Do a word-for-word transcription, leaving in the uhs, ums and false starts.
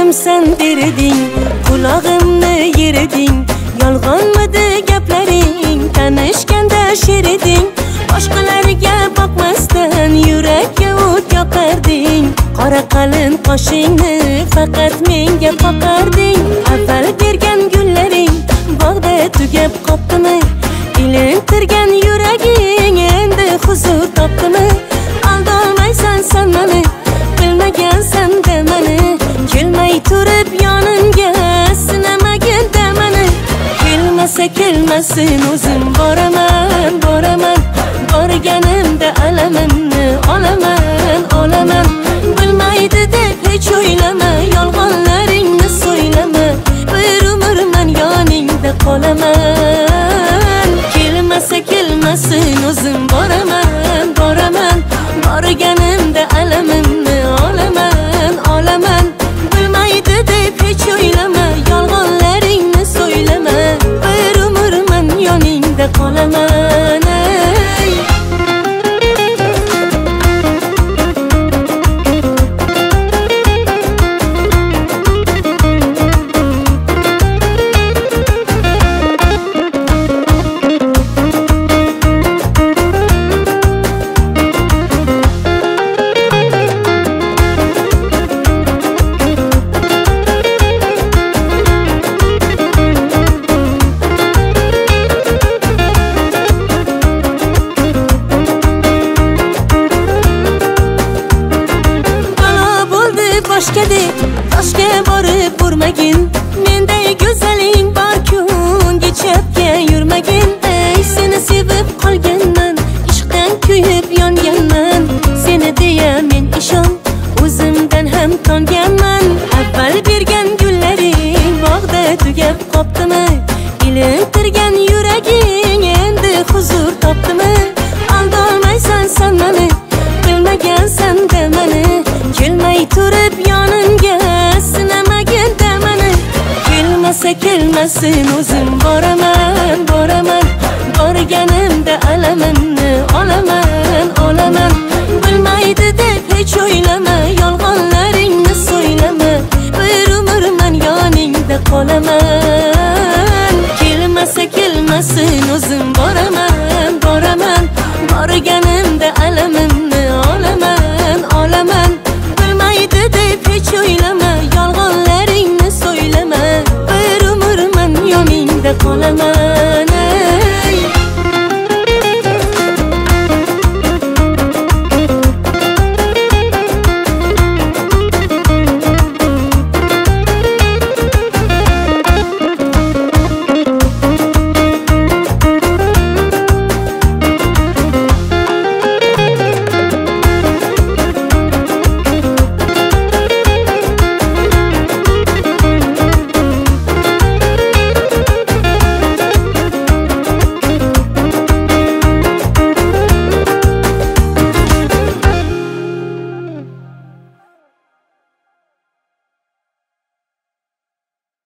do'stim sen derding, qulog'imni yeriding. Yolg'onmidi gaplaring, tanishganda sheriding. Boshqalarga boqmasdan yurakka o't yoqarding. Qora qalin qoshingni faqat menga qoqarding. Avval bergan gullaring bog'da tugab qoptimi? Ilintirgan yuraging endi huzur topdimi? Aldolmaysan sen meni, bilmagansan demani. Kelmay turib yonimga sinamagin demani. Kelmasa kelmasin o'zim boraman, boraman. Borganimda alamimni olaman, olaman. Bilmaydi deb hech o'ylama, yolg'onlaringni so'ylama. Bir umr men yoningda qolaman. Kelmasa kelmasin o'zim boraman, boraman. Borganimda alamimni olaman, olaman. Bilmaydi deb hech o'ylama, yolg'onlaringni so'ylama. Bir umr men yoningda qolaman. Toshga borib urmagin, menday go'zaling bor-ku, chapga yurmagin. Ey seni sevib qolganman, ishqdan kuyib yonganman. Seni deya men ishon, o'zimdan ham tonganman. Avval bergan gullaring bog'da tugab qopdimi? Ilintirgan yuraging endi huzur topdimi? Aldolmaysan sen meni, bilmagansan demani. Kelmay turib yonimga sinamagin demani. Kelmasa kelmasin o'zim boraman, boraman. Borganimda alamimni olaman, olaman. Bilmaydi deb hech o'ylama, yolg'onlaringni so'ylama. Bir umr men yoningda qolaman. Kelmasa kelmasin o'zim boraman, boraman. Borganimda alamimni olaman, olaman. Bilmaydi deb hech o'ylama, yolg'onlaringni so'ylama. Bir umr men yoningda qolaman.